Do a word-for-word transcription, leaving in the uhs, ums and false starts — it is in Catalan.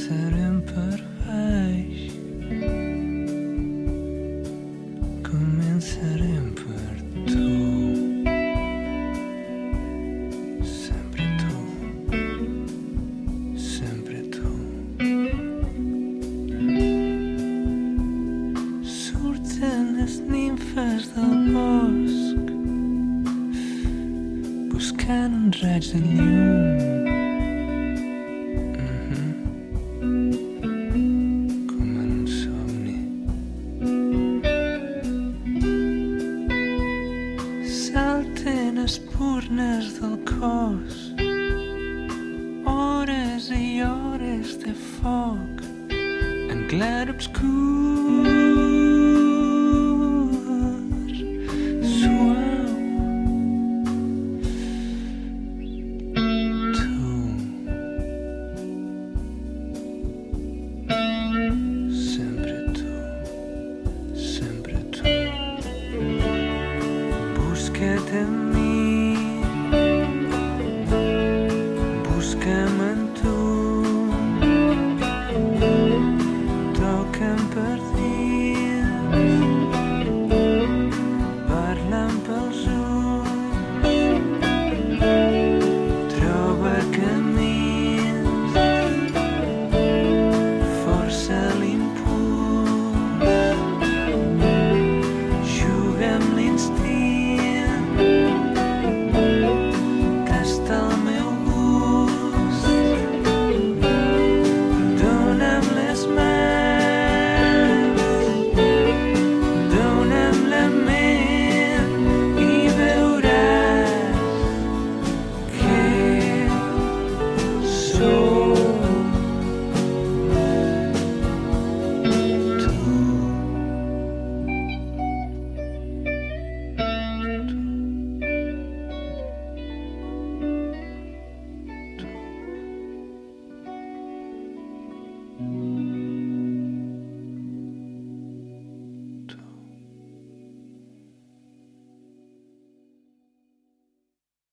Començarem per baix. Començarem per tu. Sempre tu. Sempre tu. Surten les nimfes del bosc buscant un raig de llum. Espurnes del cos, hores i hores de foc en clar obscur.